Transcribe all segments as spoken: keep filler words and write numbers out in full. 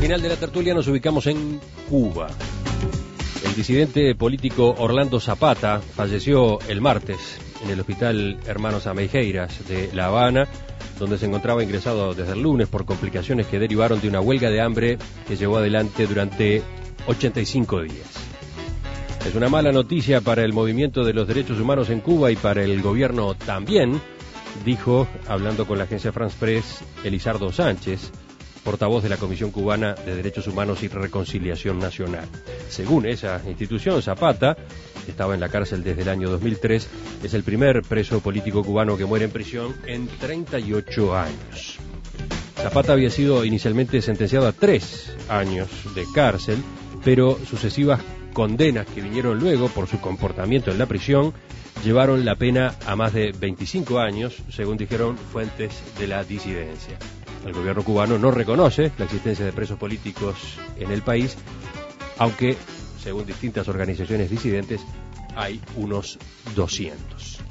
final de la tertulia nos ubicamos en Cuba. El disidente político Orlando Zapata falleció el martes en el hospital Hermanos Ameijeiras de La Habana, donde se encontraba ingresado desde el lunes por complicaciones que derivaron de una huelga de hambre que llevó adelante durante ochenta y cinco días. Es una mala noticia para el movimiento de los derechos humanos en Cuba y para el gobierno también, dijo, hablando con la agencia France Press, Elizardo Sánchez, portavoz de la Comisión Cubana de Derechos Humanos y Reconciliación Nacional. Según esa institución, Zapata, que estaba en la cárcel desde el año dos mil tres, es el primer preso político cubano que muere en prisión en treinta y ocho años. Zapata había sido inicialmente sentenciado a tres años de cárcel, pero sucesivas condenas que vinieron luego por su comportamiento en la prisión llevaron la pena a más de veinticinco años, según dijeron fuentes de la disidencia. El gobierno cubano no reconoce la existencia de presos políticos en el país, aunque, según distintas organizaciones disidentes, hay unos doscientos.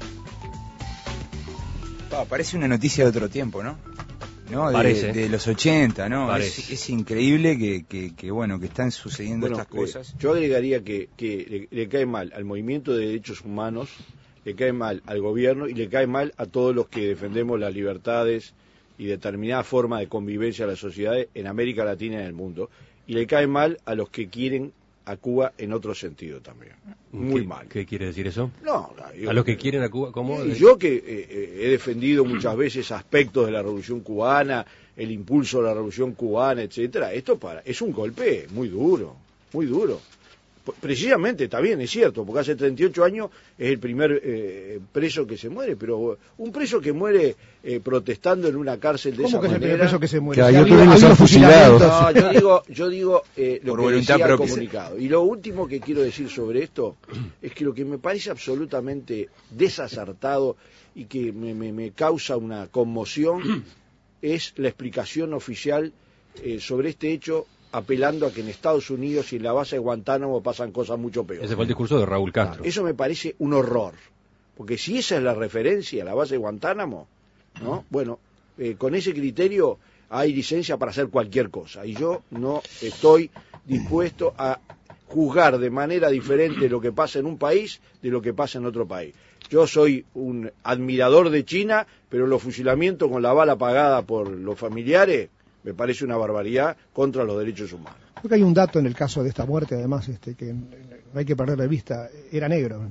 Oh, parece una noticia de otro tiempo, ¿no? ¿No? De, de los ochenta, ¿no? Es, es increíble que, que, que, bueno, que están sucediendo bueno, estas cosas. Eh, yo agregaría que, que le, le cae mal al movimiento de derechos humanos, le cae mal al gobierno y le cae mal a todos los que defendemos las libertades y determinada forma de convivencia de las sociedades en América Latina y en el mundo, y le cae mal a los que quieren a Cuba en otro sentido también. Muy ¿Qué, mal. ¿Qué quiere decir eso? No, yo, a los que quieren a Cuba, ¿cómo? Sí, yo que eh, he defendido muchas veces aspectos de la Revolución Cubana, el impulso de la Revolución Cubana, etcétera, esto para es un golpe muy duro, muy duro. Precisamente, está bien, es cierto, porque hace treinta y ocho años es el primer eh, preso que se muere, pero un preso que muere eh, protestando en una cárcel de esa manera... ¿Cómo que es el primer preso que se muere? Que hay otros los han fusilado. No, yo digo, yo digo eh, lo Por que voluntad decía el propia. comunicado. Y lo último que quiero decir sobre esto es que lo que me parece absolutamente desacertado y que me, me, me causa una conmoción es la explicación oficial eh, sobre este hecho, apelando a que en Estados Unidos y en la base de Guantánamo pasan cosas mucho peores. Ese fue el discurso de Raúl Castro. Claro, eso me parece un horror, porque si esa es la referencia, la base de Guantánamo, ¿no? Bueno, eh, con ese criterio hay licencia para hacer cualquier cosa, y yo no estoy dispuesto a juzgar de manera diferente lo que pasa en un país de lo que pasa en otro país. Yo soy un admirador de China, pero los fusilamientos con la bala pagada por los familiares me parece una barbaridad contra los derechos humanos. Creo que hay un dato en el caso de esta muerte, además, este, que no hay que perder de vista. Era negro.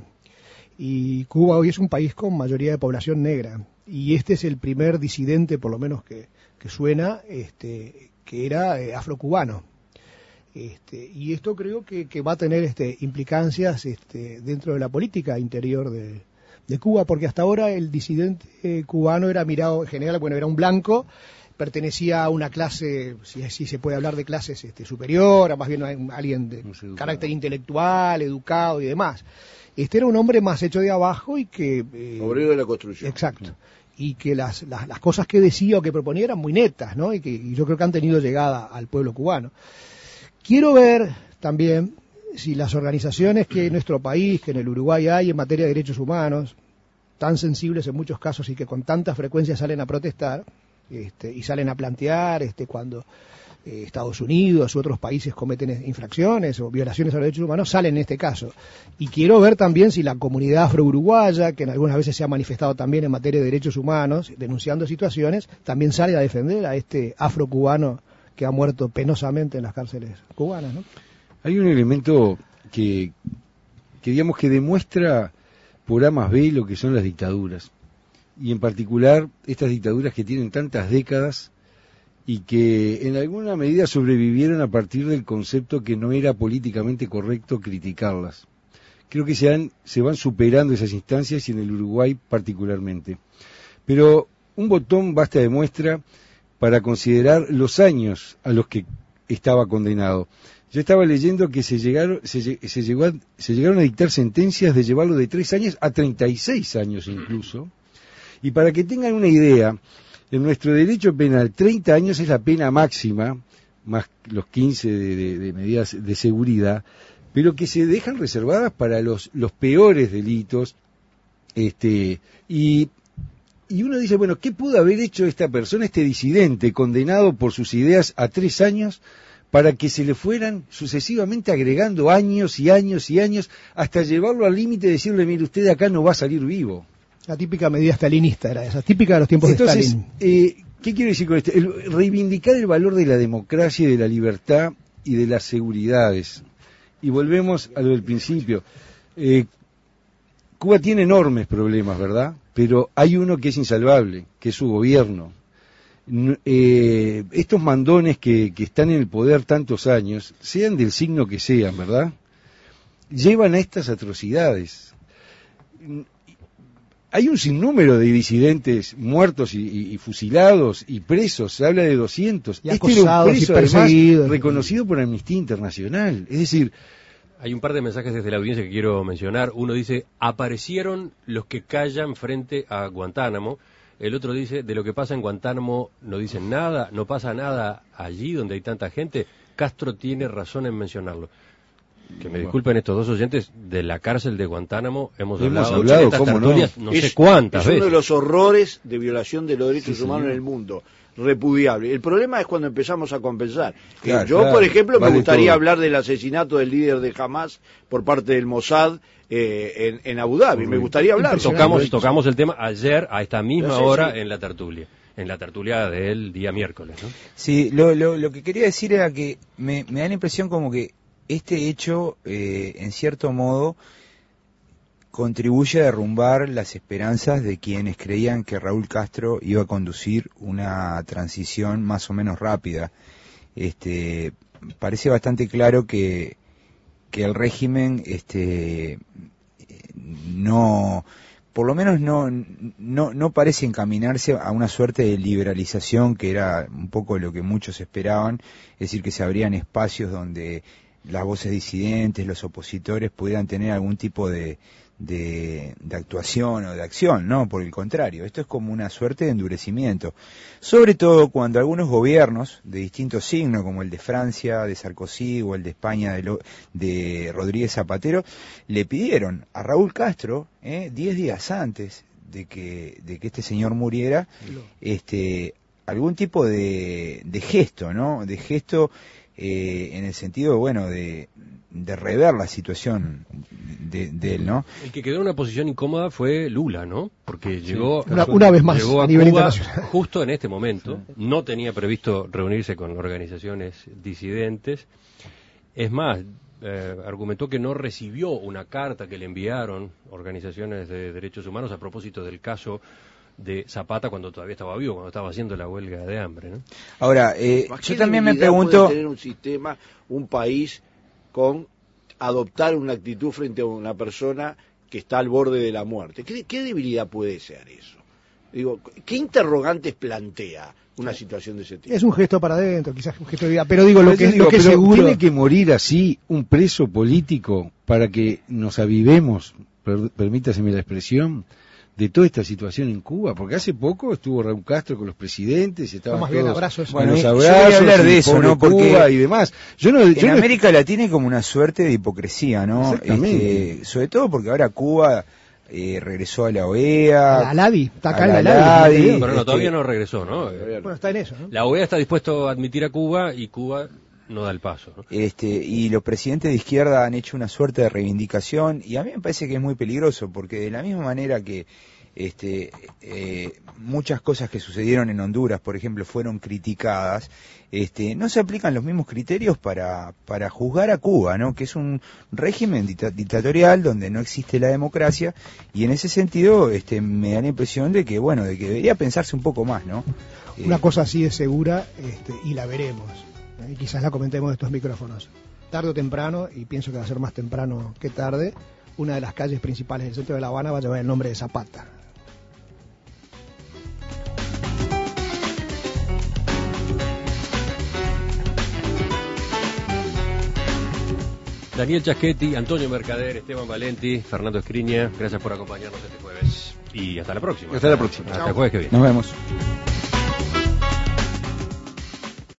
Y Cuba hoy es un país con mayoría de población negra. Y este es el primer disidente, por lo menos que, que suena, este, que era eh, afrocubano. Este, y esto creo que, que va a tener este, implicancias este, dentro de la política interior de, de Cuba, porque hasta ahora el disidente eh, cubano era mirado en general, bueno, era un blanco, pertenecía a una clase, si, si se puede hablar de clases este, superior, a más bien a alguien de carácter intelectual, educado y demás. Este era un hombre más hecho de abajo y que... Eh, obrero de la construcción. Exacto. Y que las, las, las cosas que decía o que proponía eran muy netas, ¿no? Y que y yo creo que han tenido llegada al pueblo cubano. Quiero ver también si las organizaciones que en nuestro país, que en el Uruguay hay en materia de derechos humanos, tan sensibles en muchos casos y que con tanta frecuencia salen a protestar, Este, y salen a plantear este, cuando eh, Estados Unidos u otros países cometen infracciones o violaciones a los derechos humanos, salen en este caso. Y quiero ver también si la comunidad afro-uruguaya, que en algunas veces se ha manifestado también en materia de derechos humanos, denunciando situaciones, también sale a defender a este afro-cubano que ha muerto penosamente en las cárceles cubanas, ¿no? Hay un elemento que, que digamos que demuestra por A más B lo que son las dictaduras. Y en particular estas dictaduras que tienen tantas décadas y que en alguna medida sobrevivieron a partir del concepto que no era políticamente correcto criticarlas. Creo que se, han, se van superando esas instancias y en el Uruguay particularmente. Pero un botón basta de muestra para considerar los años a los que estaba condenado. Yo estaba leyendo que se llegaron, se, se, llegó a, se llegaron a dictar sentencias de llevarlo de tres años a treinta y seis años incluso. Y para que tengan una idea, en nuestro derecho penal, treinta años es la pena máxima, más los quince de, de, de medidas de seguridad, pero que se dejan reservadas para los, los peores delitos. Este, y, y uno dice, bueno, ¿qué pudo haber hecho esta persona, este disidente, condenado por sus ideas a tres años, para que se le fueran sucesivamente agregando años y años y años hasta llevarlo al límite de decirle, mire, usted de acá no va a salir vivo. La típica medida stalinista era esa, típica de los tiempos Entonces, de Stalin. Eh, ¿qué quiero decir con esto? El, reivindicar el valor de la democracia y de la libertad y de las seguridades. Y volvemos a lo del principio. Eh, Cuba tiene enormes problemas, ¿verdad? Pero hay uno que es insalvable, que es su gobierno. Eh, estos mandones que, que están en el poder tantos años, sean del signo que sean, ¿verdad?, llevan a estas atrocidades. Hay un sinnúmero de disidentes muertos y, y, y fusilados y presos, se habla de doscientos. Y este era un preso, y además, reconocido por Amnistía Internacional. Es decir, hay un par de mensajes desde la audiencia que quiero mencionar. Uno dice, aparecieron los que callan frente a Guantánamo. El otro dice, de lo que pasa en Guantánamo no dicen nada, no pasa nada allí donde hay tanta gente. Castro tiene razón en mencionarlo. Que me disculpen estos dos oyentes, de la cárcel de Guantánamo hemos, hemos hablado, hablado en estas ¿cómo tertulias, no, no es, sé cuántas es veces. uno de los horrores de violación de los derechos sí, humanos señor. en el mundo. Repudiable. El problema es cuando empezamos a compensar. Claro, Yo, claro, por ejemplo, vale me gustaría todo. hablar del asesinato del líder de Hamas por parte del Mossad eh, en, en Abu Dhabi. Me gustaría hablar. Tocamos, tocamos el tema ayer a esta misma No sé, hora sí. en la tertulia. En la tertulia del día miércoles, ¿no? Sí, lo, lo, lo que quería decir era que me, me da la impresión como que este hecho, eh, en cierto modo, contribuye a derrumbar las esperanzas de quienes creían que Raúl Castro iba a conducir una transición más o menos rápida. Este, parece bastante claro que, que el régimen este, no... por lo menos no, no, no parece encaminarse a una suerte de liberalización que era un poco lo que muchos esperaban, es decir, que se abrían espacios donde las voces disidentes, los opositores pudieran tener algún tipo de, de, de actuación o de acción, no, por el contrario, esto es como una suerte de endurecimiento, sobre todo cuando algunos gobiernos de distintos signos, como el de Francia, de Sarkozy, o el de España, de, Lo, de Rodríguez Zapatero, le pidieron a Raúl Castro, eh, diez días antes de que, de que este señor muriera, este, algún tipo de, de gesto, ¿no? De gesto eh, en el sentido, bueno, de, de rever la situación de, de él, ¿no? El que quedó en una posición incómoda fue Lula, ¿no? Porque sí. llegó una, una vez más llegó a, a nivel Cuba internacional justo en este momento, sí. No tenía previsto reunirse con organizaciones disidentes. Es más, eh, argumentó que no recibió una carta que le enviaron organizaciones de derechos humanos a propósito del caso de Zapata cuando todavía estaba vivo, cuando estaba haciendo la huelga de hambre, ¿no? Ahora, eh, yo también me pregunto... puede tener un sistema, un país con adoptar una actitud frente a una persona que está al borde de la muerte? ¿Qué, qué debilidad puede ser eso? Digo, ¿qué interrogantes plantea una situación de ese tipo? Es un gesto para adentro, quizás un gesto de vida, pero digo, lo que, digo, lo que es seguro... ¿Tiene que morir así un preso político para que nos avivemos, per, permítaseme la expresión, de toda esta situación en Cuba? Porque hace poco estuvo Raúl Castro con los presidentes, estaban más todos bien abrazos. bueno, los yo abrazos, voy a hablar de eso, ¿no? Porque Cuba y demás. Yo no, en yo no... América Latina hay como una suerte de hipocresía, ¿no? Este, sobre todo porque ahora Cuba eh, regresó a la O E A, a la ALADI, está acá a en la la ALADI, ALADI, pero no, este, todavía no regresó, ¿no? Bueno, está en eso, ¿no? La O E A está dispuesto a admitir a Cuba y Cuba no da el paso, ¿no? Este, y los presidentes de izquierda han hecho una suerte de reivindicación, y a mí me parece que es muy peligroso, porque de la misma manera que este, eh, muchas cosas que sucedieron en Honduras, por ejemplo, fueron criticadas, este, no se aplican los mismos criterios para, para juzgar a Cuba, ¿no? Que es un régimen dicta- dictatorial donde no existe la democracia, y en ese sentido este, me da la impresión de que, bueno, de que debería pensarse un poco más, ¿no? Una eh, cosa así es segura, este, y la veremos, ¿eh? Y quizás la comentemos de estos micrófonos. Tarde o temprano, y pienso que va a ser más temprano que tarde, una de las calles principales del centro de La Habana va a llevar el nombre de Zapata. Daniel Chaschetti, Antonio Mercader, Esteban Valenti, Fernando Escriña, gracias por acompañarnos este jueves. Y hasta la próxima. Hasta la próxima. Hasta el jueves que viene. Nos vemos.